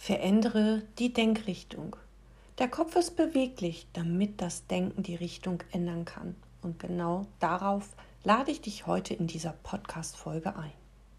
Verändere die Denkrichtung. Der Kopf ist beweglich, damit das Denken die Richtung ändern kann. Und genau darauf lade ich dich heute in dieser Podcast-Folge ein.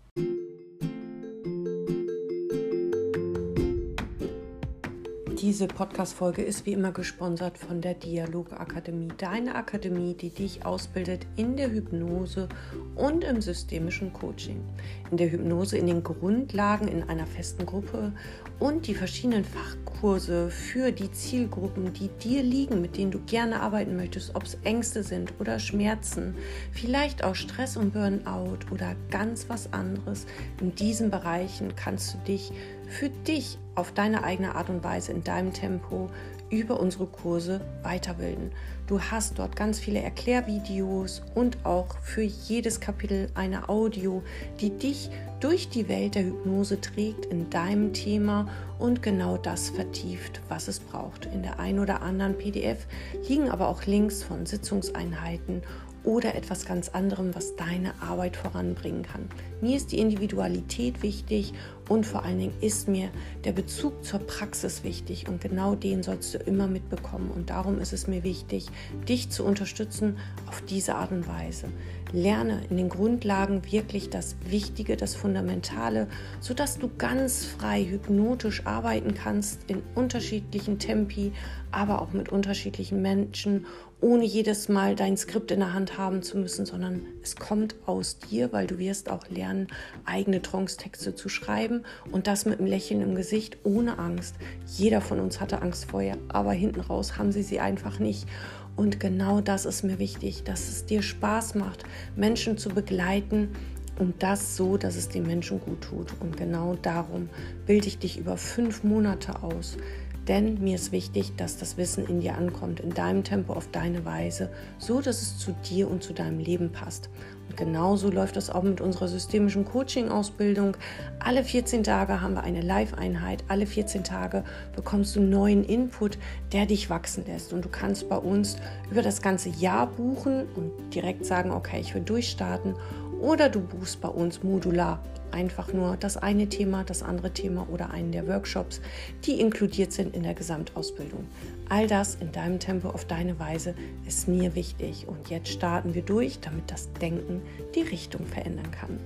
Diese Podcast-Folge ist wie immer gesponsert von der Dialogakademie, deine Akademie, die dich ausbildet in der Hypnose und im systemischen Coaching. In der Hypnose in den Grundlagen in einer festen Gruppe und die verschiedenen Fachkurse für die Zielgruppen, die dir liegen, mit denen du gerne arbeiten möchtest, ob es Ängste sind oder Schmerzen, vielleicht auch Stress und Burnout oder ganz was anderes. In diesen Bereichen kannst du dich für dich auf deine eigene Art und Weise in deinem Tempo über unsere Kurse weiterbilden. Du hast dort ganz viele Erklärvideos und auch für jedes Kapitel eine Audio, die dich durch die Welt der Hypnose trägt in deinem Thema und genau das vertieft, was es braucht. In der ein oder anderen PDF liegen aber auch Links von Sitzungseinheiten oder etwas ganz anderem, was deine Arbeit voranbringen kann. Mir ist die Individualität wichtig und vor allen Dingen ist mir der Bezug zur Praxis wichtig und genau den sollst du immer mitbekommen und darum ist es mir wichtig, dich zu unterstützen auf diese Art und Weise. Lerne in den Grundlagen wirklich das Wichtige, das Fundamentale, sodass du ganz frei hypnotisch arbeiten kannst in unterschiedlichen Tempi, aber auch mit unterschiedlichen Menschen, ohne jedes Mal dein Skript in der Hand haben zu müssen, sondern es kommt aus dir, weil du wirst auch lernen, eigene Trance-Texte zu schreiben und das mit einem Lächeln im Gesicht, ohne Angst. Jeder von uns hatte Angst vorher, aber hinten raus haben sie einfach nicht. Und genau das ist mir wichtig, dass es dir Spaß macht, Menschen zu begleiten und das so, dass es den Menschen gut tut. Und genau darum bilde ich dich über 5 Monate aus. Denn mir ist wichtig, dass das Wissen in dir ankommt, in deinem Tempo, auf deine Weise, so dass es zu dir und zu deinem Leben passt. Und genauso läuft das auch mit unserer systemischen Coaching-Ausbildung. Alle 14 Tage haben wir eine Live-Einheit. Alle 14 Tage bekommst du neuen Input, der dich wachsen lässt. Und du kannst bei uns über das ganze Jahr buchen und direkt sagen, okay, ich will durchstarten. Oder du buchst bei uns modular. Einfach nur das eine Thema, das andere Thema oder einen der Workshops, die inkludiert sind in der Gesamtausbildung. All das in deinem Tempo auf deine Weise ist mir wichtig. Und jetzt starten wir durch, damit das Denken die Richtung verändern kann.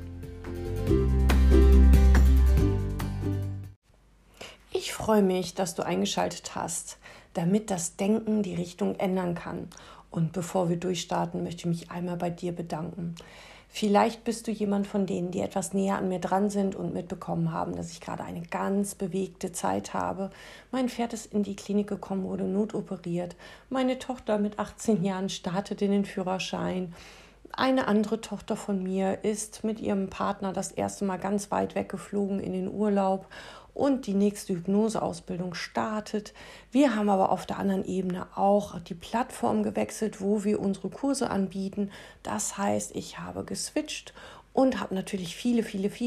Ich freue mich, dass du eingeschaltet hast, damit das Denken die Richtung ändern kann. Und bevor wir durchstarten, möchte ich mich einmal bei dir bedanken. Vielleicht bist du jemand von denen, die etwas näher an mir dran sind und mitbekommen haben, dass ich gerade eine ganz bewegte Zeit habe. Mein Pferd ist in die Klinik gekommen, wurde notoperiert. Meine Tochter mit 18 Jahren startet in den Führerschein. Eine andere Tochter von mir ist mit ihrem Partner das erste Mal ganz weit weggeflogen in den Urlaub. Und die nächste Hypnoseausbildung startet. Wir haben aber auf der anderen Ebene auch die Plattform gewechselt, wo wir unsere Kurse anbieten. Das heißt, ich habe geswitcht und habe natürlich viele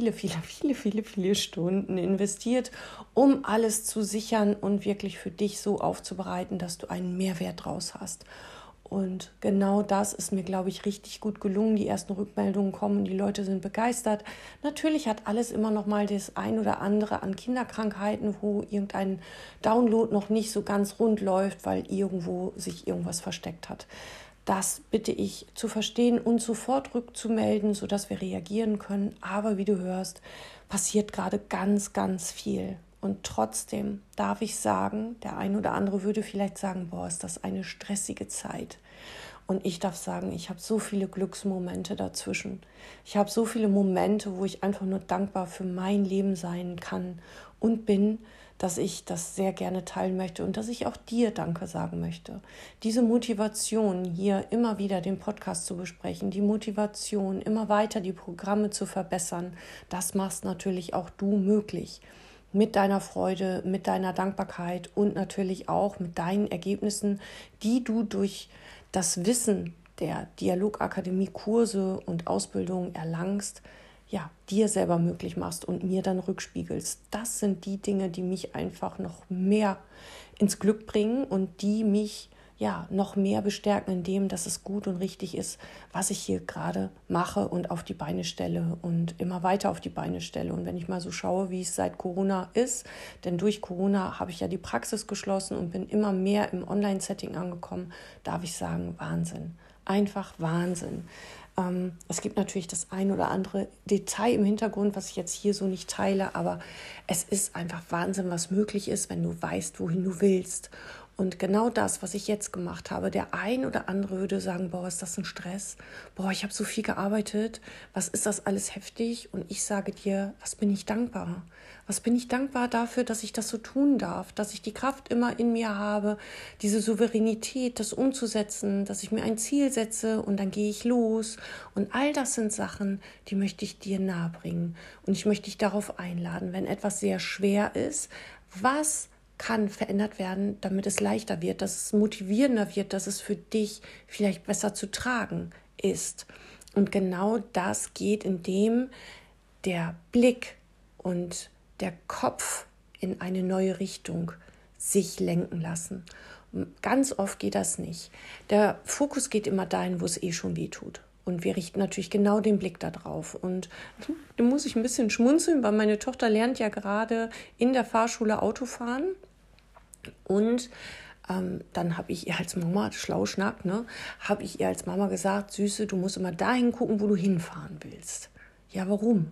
Stunden investiert, um alles zu sichern und wirklich für dich so aufzubereiten, dass du einen Mehrwert draus hast. Und genau das ist mir, glaube ich, richtig gut gelungen. Die ersten Rückmeldungen kommen, die Leute sind begeistert. Natürlich hat alles immer noch mal das ein oder andere an Kinderkrankheiten, wo irgendein Download noch nicht so ganz rund läuft, weil irgendwo sich irgendwas versteckt hat. Das bitte ich zu verstehen und sofort rückzumelden, sodass wir reagieren können. Aber wie du hörst, passiert gerade ganz viel. Und trotzdem darf ich sagen, der ein oder andere würde vielleicht sagen, boah, ist das eine stressige Zeit. Und ich darf sagen, ich habe so viele Glücksmomente dazwischen. Ich habe so viele Momente, wo ich einfach nur dankbar für mein Leben sein kann und bin, dass ich das sehr gerne teilen möchte und dass ich auch dir Danke sagen möchte. Diese Motivation, hier immer wieder den Podcast zu besprechen, die Motivation, immer weiter die Programme zu verbessern, das machst natürlich auch du möglich. Mit deiner Freude, mit deiner Dankbarkeit und natürlich auch mit deinen Ergebnissen, die du durch das Wissen der Dialogakademie Kurse und Ausbildungen erlangst, ja, dir selber möglich machst und mir dann rückspiegelst. Das sind die Dinge, die mich einfach noch mehr ins Glück bringen und die mich noch mehr bestärken in dem, dass es gut und richtig ist, was ich hier gerade mache und auf die Beine stelle und immer weiter auf die Beine stelle. Und wenn ich mal so schaue, wie es seit Corona ist, denn durch Corona habe ich ja die Praxis geschlossen und bin immer mehr im Online-Setting angekommen, darf ich sagen, Wahnsinn. Einfach Wahnsinn. Es gibt natürlich das ein oder andere Detail im Hintergrund, was ich jetzt hier so nicht teile, aber es ist einfach Wahnsinn, was möglich ist, wenn du weißt, wohin du willst. Und genau das, was ich jetzt gemacht habe, der ein oder andere würde sagen, boah, ist das ein Stress? Boah, ich habe so viel gearbeitet. Was ist das alles heftig? Und ich sage dir, was bin ich dankbar? Was bin ich dankbar dafür, dass ich das so tun darf, dass ich die Kraft immer in mir habe, diese Souveränität, das umzusetzen, dass ich mir ein Ziel setze und dann gehe ich los. Und all das sind Sachen, die möchte ich dir nahebringen. Und ich möchte dich darauf einladen, wenn etwas sehr schwer ist, was kann verändert werden, damit es leichter wird, dass es motivierender wird, dass es für dich vielleicht besser zu tragen ist. Und genau das geht, indem der Blick und der Kopf in eine neue Richtung sich lenken lassen. Ganz oft geht das nicht. Der Fokus geht immer dahin, wo es schon weh tut. Und wir richten natürlich genau den Blick da drauf. Und da muss ich ein bisschen schmunzeln, weil meine Tochter lernt ja gerade in der Fahrschule Autofahren. Und dann habe ich ihr als Mama, schlau Schnack, habe ich ihr als Mama gesagt, Süße, du musst immer dahin gucken, wo du hinfahren willst. Ja, warum?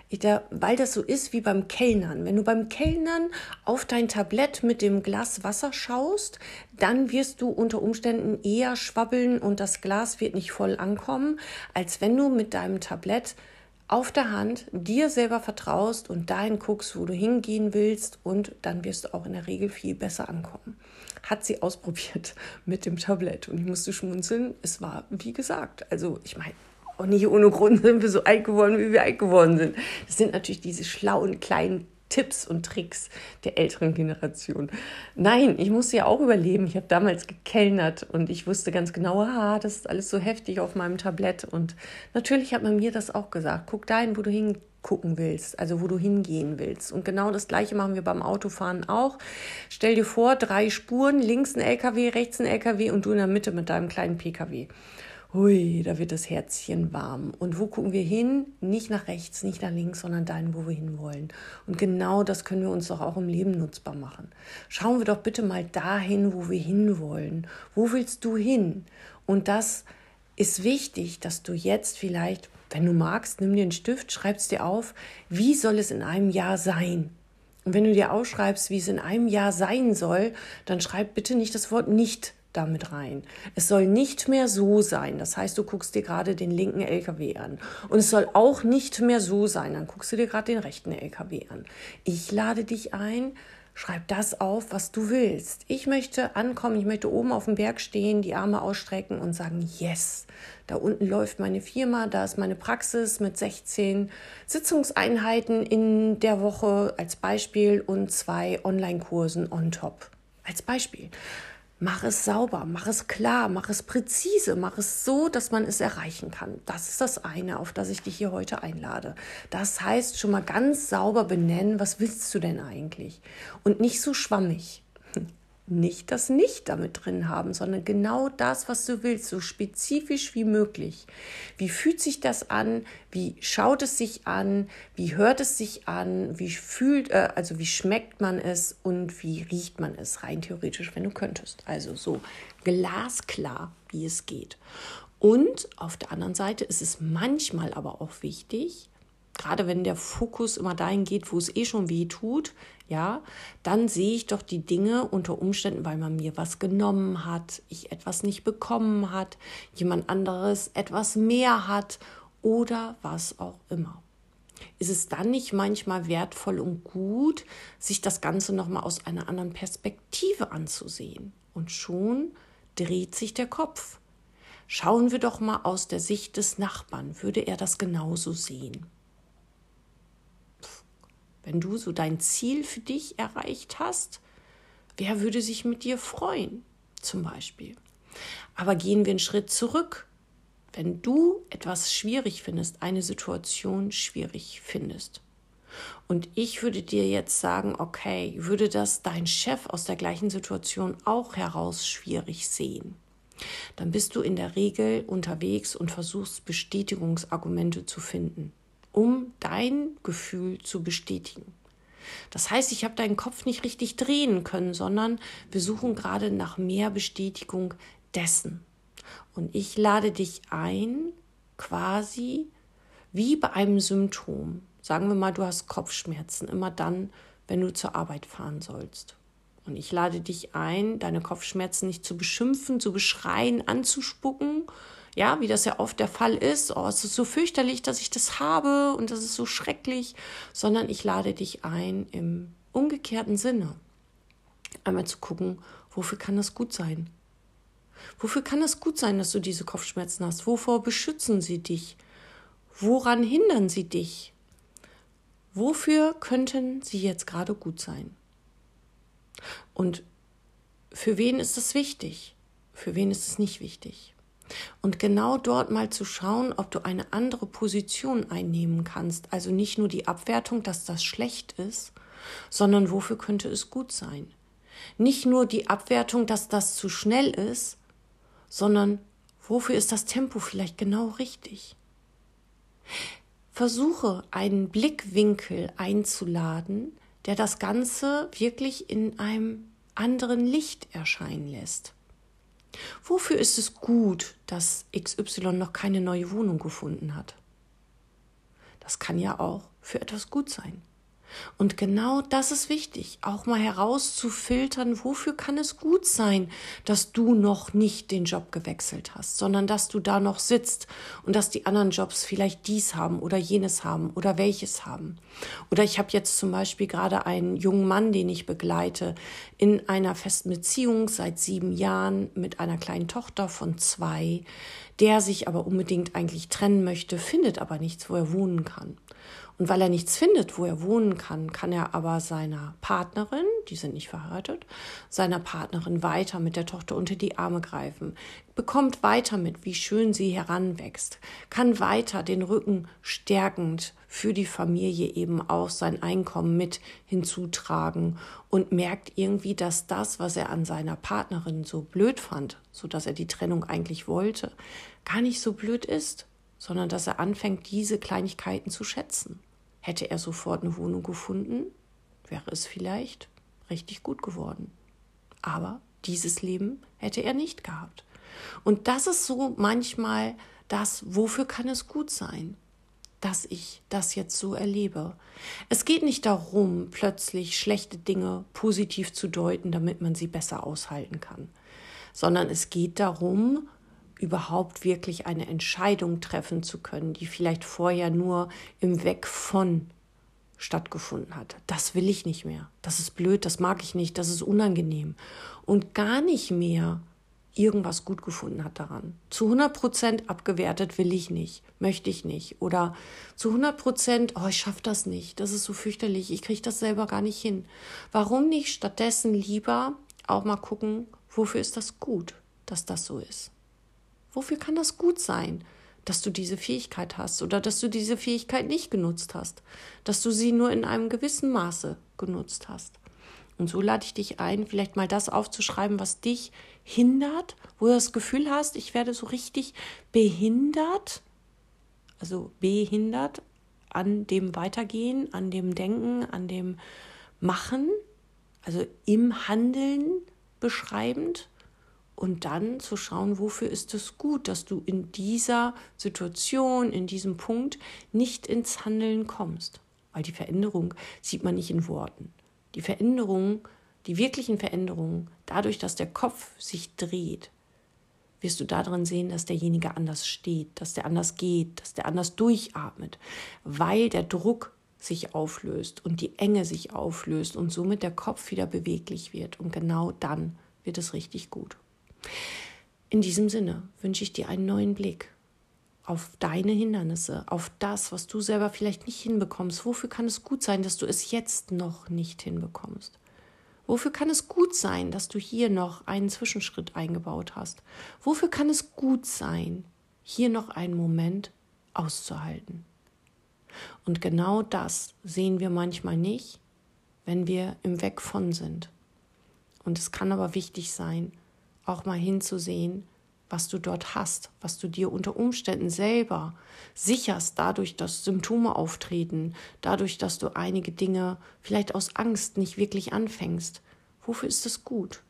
Weil das so ist wie beim Kellnern. Wenn du beim Kellnern auf dein Tablett mit dem Glas Wasser schaust, dann wirst du unter Umständen eher schwabbeln und das Glas wird nicht voll ankommen, als wenn du mit deinem Tablett auf der Hand dir selber vertraust und dahin guckst, wo du hingehen willst, und dann wirst du auch in der Regel viel besser ankommen. Hat sie ausprobiert mit dem Tablett und ich musste schmunzeln. Es war, wie gesagt, also ich meine, auch nicht ohne Grund sind wir so alt geworden, wie wir alt geworden sind. Das sind natürlich diese schlauen kleinen Tipps und Tricks der älteren Generation. Nein, ich musste ja auch überleben. Ich habe damals gekellnert und ich wusste ganz genau, das ist alles so heftig auf meinem Tablett. Und natürlich hat man mir das auch gesagt. Guck dahin, wo du hingucken willst, also wo du hingehen willst. Und genau das Gleiche machen wir beim Autofahren auch. Stell dir vor, 3 Spuren, links ein LKW, rechts ein LKW und du in der Mitte mit deinem kleinen PKW. Hui, da wird das Herzchen warm. Und wo gucken wir hin? Nicht nach rechts, nicht nach links, sondern dahin, wo wir hinwollen. Und genau das können wir uns doch auch im Leben nutzbar machen. Schauen wir doch bitte mal dahin, wo wir hinwollen. Wo willst du hin? Und das ist wichtig, dass du jetzt vielleicht, wenn du magst, nimm dir einen Stift, schreib es dir auf, wie soll es in einem Jahr sein? Und wenn du dir aufschreibst, wie es in einem Jahr sein soll, dann schreib bitte nicht das Wort nicht damit rein. Es soll nicht mehr so sein. Das heißt, du guckst dir gerade den linken LKW an. Und es soll auch nicht mehr so sein. Dann guckst du dir gerade den rechten LKW an. Ich lade dich ein, schreib das auf, was du willst. Ich möchte ankommen, ich möchte oben auf dem Berg stehen, die Arme ausstrecken und sagen, yes, da unten läuft meine Firma, da ist meine Praxis mit 16 Sitzungseinheiten in der Woche als Beispiel und 2 Online-Kursen on top als Beispiel. Mach es sauber, mach es klar, mach es präzise, mach es so, dass man es erreichen kann. Das ist das eine, auf das ich dich hier heute einlade. Das heißt, schon mal ganz sauber benennen, was willst du denn eigentlich? Und nicht so schwammig. Nicht das Nicht damit drin haben, sondern genau das, was du willst, so spezifisch wie möglich. Wie fühlt sich das an? Wie schaut es sich an? Wie hört es sich an? Wie schmeckt man es und wie riecht man es rein theoretisch, wenn du könntest? Also so glasklar, wie es geht. Und auf der anderen Seite ist es manchmal aber auch wichtig, gerade wenn der Fokus immer dahin geht, wo es schon weh tut, ja, dann sehe ich doch die Dinge unter Umständen, weil man mir was genommen hat, ich etwas nicht bekommen hat, jemand anderes etwas mehr hat oder was auch immer. Ist es dann nicht manchmal wertvoll und gut, sich das Ganze nochmal aus einer anderen Perspektive anzusehen? Und schon dreht sich der Kopf. Schauen wir doch mal aus der Sicht des Nachbarn, würde er das genauso sehen? Wenn du so dein Ziel für dich erreicht hast, wer würde sich mit dir freuen, zum Beispiel? Aber gehen wir einen Schritt zurück. Wenn du etwas schwierig findest, eine Situation schwierig findest Und ich würde dir jetzt sagen, okay, würde das dein Chef aus der gleichen Situation auch heraus schwierig sehen? Dann bist du in der Regel unterwegs und versuchst Bestätigungsargumente zu finden, um dein Gefühl zu bestätigen. Das heißt, ich habe deinen Kopf nicht richtig drehen können, sondern wir suchen gerade nach mehr Bestätigung dessen. Und ich lade dich ein, quasi wie bei einem Symptom. Sagen wir mal, du hast Kopfschmerzen, immer dann, wenn du zur Arbeit fahren sollst. Und ich lade dich ein, deine Kopfschmerzen nicht zu beschimpfen, zu beschreien, anzuspucken, ja, wie das ja oft der Fall ist. Oh, es ist so fürchterlich, dass ich das habe und das ist so schrecklich, sondern ich lade dich ein, im umgekehrten Sinne einmal zu gucken, wofür kann das gut sein? Wofür kann es gut sein, dass du diese Kopfschmerzen hast? Wovor beschützen sie dich? Woran hindern sie dich? Wofür könnten sie jetzt gerade gut sein? Und für wen ist es wichtig? Für wen ist es nicht wichtig? Und genau dort mal zu schauen, ob du eine andere Position einnehmen kannst. Also nicht nur die Abwertung, dass das schlecht ist, sondern wofür könnte es gut sein? Nicht nur die Abwertung, dass das zu schnell ist, sondern wofür ist das Tempo vielleicht genau richtig? Versuche einen Blickwinkel einzuladen, der das Ganze wirklich in einem anderen Licht erscheinen lässt. Wofür ist es gut, dass XY noch keine neue Wohnung gefunden hat? Das kann ja auch für etwas gut sein. Und genau das ist wichtig, auch mal herauszufiltern, wofür kann es gut sein, dass du noch nicht den Job gewechselt hast, sondern dass du da noch sitzt und dass die anderen Jobs vielleicht dies haben oder jenes haben oder welches haben. Oder ich habe jetzt zum Beispiel gerade einen jungen Mann, den ich begleite, in einer festen Beziehung seit 7 Jahren mit einer kleinen Tochter von 2, der sich aber unbedingt eigentlich trennen möchte, findet aber nichts, wo er wohnen kann. Und weil er nichts findet, wo er wohnen kann, kann er aber seiner Partnerin, die sind nicht verheiratet, seiner Partnerin weiter mit der Tochter unter die Arme greifen, bekommt weiter mit, wie schön sie heranwächst, kann weiter den Rücken stärkend für die Familie eben auch sein Einkommen mit hinzutragen und merkt irgendwie, dass das, was er an seiner Partnerin so blöd fand, so dass er die Trennung eigentlich wollte, gar nicht so blöd ist, sondern dass er anfängt, diese Kleinigkeiten zu schätzen. Hätte er sofort eine Wohnung gefunden, wäre es vielleicht richtig gut geworden. Aber dieses Leben hätte er nicht gehabt. Und das ist so manchmal das, wofür kann es gut sein, dass ich das jetzt so erlebe. Es geht nicht darum, plötzlich schlechte Dinge positiv zu deuten, damit man sie besser aushalten kann, sondern es geht darum, überhaupt wirklich eine Entscheidung treffen zu können, die vielleicht vorher nur im Weg von stattgefunden hat. Das will ich nicht mehr. Das ist blöd, das mag ich nicht, das ist unangenehm. Und gar nicht mehr irgendwas gut gefunden hat daran. Zu 100% abgewertet will ich nicht, möchte ich nicht. Oder zu 100%, oh, ich schaffe das nicht, das ist so fürchterlich, ich kriege das selber gar nicht hin. Warum nicht stattdessen lieber auch mal gucken, wofür ist das gut, dass das so ist? Wofür kann das gut sein, dass du diese Fähigkeit hast oder dass du diese Fähigkeit nicht genutzt hast, dass du sie nur in einem gewissen Maße genutzt hast? Und so lade ich dich ein, vielleicht mal das aufzuschreiben, was dich hindert, wo du das Gefühl hast, ich werde so richtig behindert, also behindert an dem Weitergehen, an dem Denken, an dem Machen, also im Handeln beschreibend. Und dann zu schauen, wofür ist es gut, dass du in dieser Situation, in diesem Punkt nicht ins Handeln kommst. Weil die Veränderung sieht man nicht in Worten. Die Veränderung, die wirklichen Veränderungen, dadurch, dass der Kopf sich dreht, wirst du darin sehen, dass derjenige anders steht, dass der anders geht, dass der anders durchatmet, weil der Druck sich auflöst und die Enge sich auflöst und somit der Kopf wieder beweglich wird. Und genau dann wird es richtig gut. In diesem Sinne wünsche ich dir einen neuen Blick auf deine Hindernisse, auf das, was du selber vielleicht nicht hinbekommst. Wofür kann es gut sein, dass du es jetzt noch nicht hinbekommst? Wofür kann es gut sein, dass du hier noch einen Zwischenschritt eingebaut hast? Wofür kann es gut sein, hier noch einen Moment auszuhalten? Und genau das sehen wir manchmal nicht, wenn wir im Weg von sind. Und es kann aber wichtig sein, auch mal hinzusehen, was du dort hast, was du dir unter Umständen selber sicherst, dadurch, dass Symptome auftreten, dadurch, dass du einige Dinge vielleicht aus Angst nicht wirklich anfängst. Wofür ist es gut?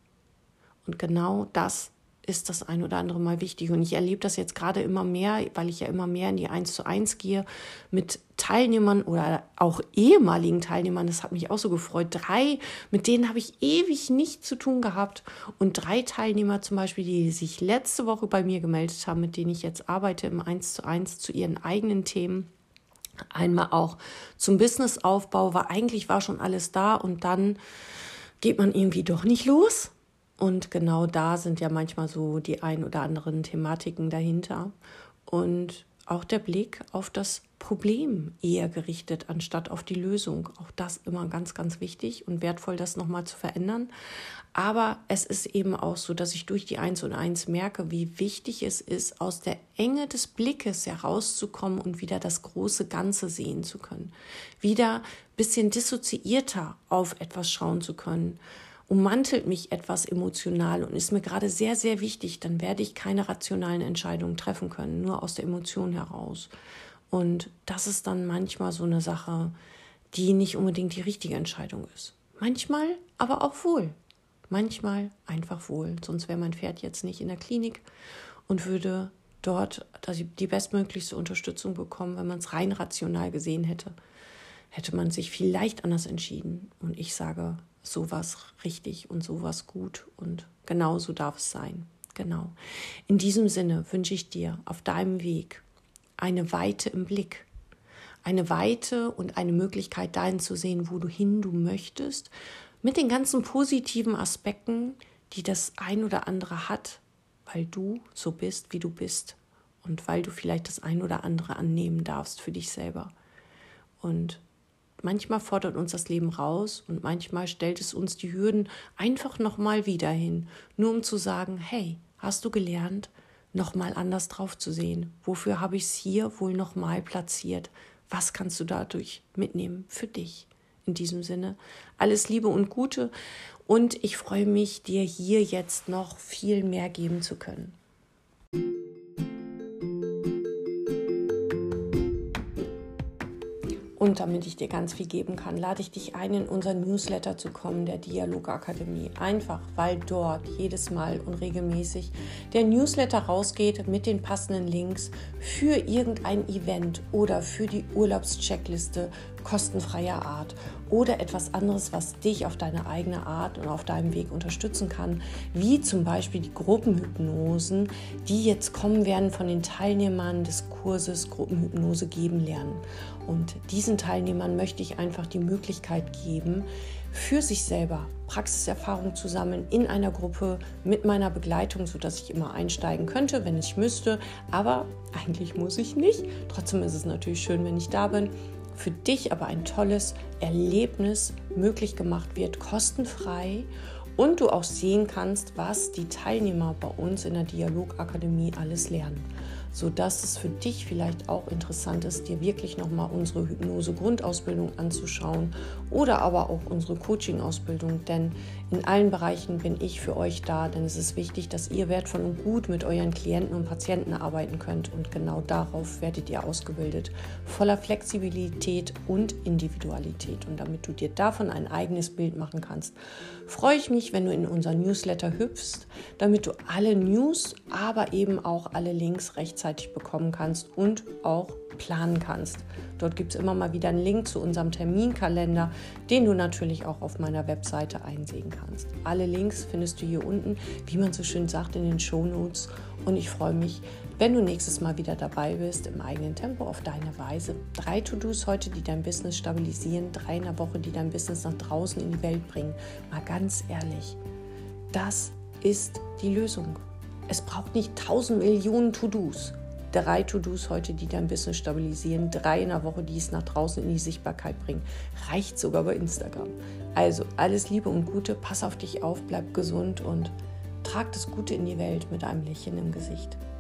Und genau das ist das ein oder andere Mal wichtig. Und ich erlebe das jetzt gerade immer mehr, weil ich ja immer mehr in die 1:1 gehe, mit Teilnehmern oder auch ehemaligen Teilnehmern. Das hat mich auch so gefreut. 3, mit denen habe ich ewig nichts zu tun gehabt. Und 3 Teilnehmer zum Beispiel, die sich letzte Woche bei mir gemeldet haben, mit denen ich jetzt arbeite im 1:1 zu ihren eigenen Themen. Einmal auch zum Businessaufbau, weil eigentlich war schon alles da und dann geht man irgendwie doch nicht los. Und genau da sind ja manchmal so die ein oder anderen Thematiken dahinter. Und auch der Blick auf das Problem eher gerichtet, anstatt auf die Lösung. Auch das immer ganz, ganz wichtig und wertvoll, das nochmal zu verändern. Aber es ist eben auch so, dass ich durch die 1:1 merke, wie wichtig es ist, aus der Enge des Blickes herauszukommen und wieder das große Ganze sehen zu können. Wieder ein bisschen dissoziierter auf etwas schauen zu können. Ummantelt mich etwas emotional und ist mir gerade sehr, sehr wichtig, dann werde ich keine rationalen Entscheidungen treffen können, nur aus der Emotion heraus. Und das ist dann manchmal so eine Sache, die nicht unbedingt die richtige Entscheidung ist. Manchmal aber auch wohl. Manchmal einfach wohl. Sonst wäre mein Pferd jetzt nicht in der Klinik und würde dort die bestmöglichste Unterstützung bekommen, wenn man es rein rational gesehen hätte. Hätte man sich vielleicht anders entschieden. Und ich sage, sowas richtig und sowas gut und genau so darf es sein. Genau. In diesem Sinne wünsche ich dir auf deinem Weg eine Weite im Blick, eine Weite und eine Möglichkeit dahin zu sehen, wo du hin du möchtest, mit den ganzen positiven Aspekten, die das ein oder andere hat, weil du so bist, wie du bist und weil du vielleicht das ein oder andere annehmen darfst für dich selber. Und manchmal fordert uns das Leben raus und manchmal stellt es uns die Hürden einfach nochmal wieder hin, nur um zu sagen, hey, hast du gelernt, nochmal anders drauf zu sehen? Wofür habe ich es hier wohl nochmal platziert? Was kannst du dadurch mitnehmen für dich? In diesem Sinne, alles Liebe und Gute und ich freue mich, dir hier jetzt noch viel mehr geben zu können. Und damit ich dir ganz viel geben kann, lade ich dich ein, in unseren Newsletter zu kommen, der Dialogakademie. Einfach, weil dort jedes Mal und regelmäßig der Newsletter rausgeht mit den passenden Links für irgendein Event oder für die Urlaubscheckliste kostenfreier Art oder etwas anderes, was dich auf deine eigene Art und auf deinem Weg unterstützen kann, wie zum Beispiel die Gruppenhypnosen, die jetzt kommen werden von den Teilnehmern des Kurses Gruppenhypnose geben lernen. Und diesen Teilnehmern möchte ich einfach die Möglichkeit geben, für sich selber Praxiserfahrung zu sammeln in einer Gruppe mit meiner Begleitung, sodass ich immer einsteigen könnte, wenn ich müsste. Aber eigentlich muss ich nicht. Trotzdem ist es natürlich schön, wenn ich da bin. Für dich aber ein tolles Erlebnis möglich gemacht wird, kostenfrei. Und du auch sehen kannst, was die Teilnehmer bei uns in der Dialogakademie alles lernen, sodass es für dich vielleicht auch interessant ist, dir wirklich nochmal unsere Hypnose-Grundausbildung anzuschauen oder aber auch unsere Coaching-Ausbildung, denn in allen Bereichen bin ich für euch da, denn es ist wichtig, dass ihr wertvoll und gut mit euren Klienten und Patienten arbeiten könnt und genau darauf werdet ihr ausgebildet, voller Flexibilität und Individualität. Und damit du dir davon ein eigenes Bild machen kannst, freue ich mich, wenn du in unseren Newsletter hüpfst, damit du alle News, aber eben auch alle Links rechtzeitig bekommen kannst und auch planen kannst. Dort gibt es immer mal wieder einen Link zu unserem Terminkalender, den du natürlich auch auf meiner Webseite einsehen kannst. Alle Links findest du hier unten, wie man so schön sagt, in den Shownotes. Und ich freue mich, wenn du nächstes Mal wieder dabei bist, im eigenen Tempo, auf deine Weise. 3 To-Dos heute, die dein Business stabilisieren, 3 in der Woche, die dein Business nach draußen in die Welt bringen. Mal ganz ehrlich, das ist die Lösung. Es braucht nicht 1000 Millionen To-Dos. 3 To-Dos heute, die dein Business stabilisieren, 3 in der Woche, die es nach draußen in die Sichtbarkeit bringen. Reicht sogar bei Instagram. Also alles Liebe und Gute, pass auf dich auf, bleib gesund und trag das Gute in die Welt mit einem Lächeln im Gesicht.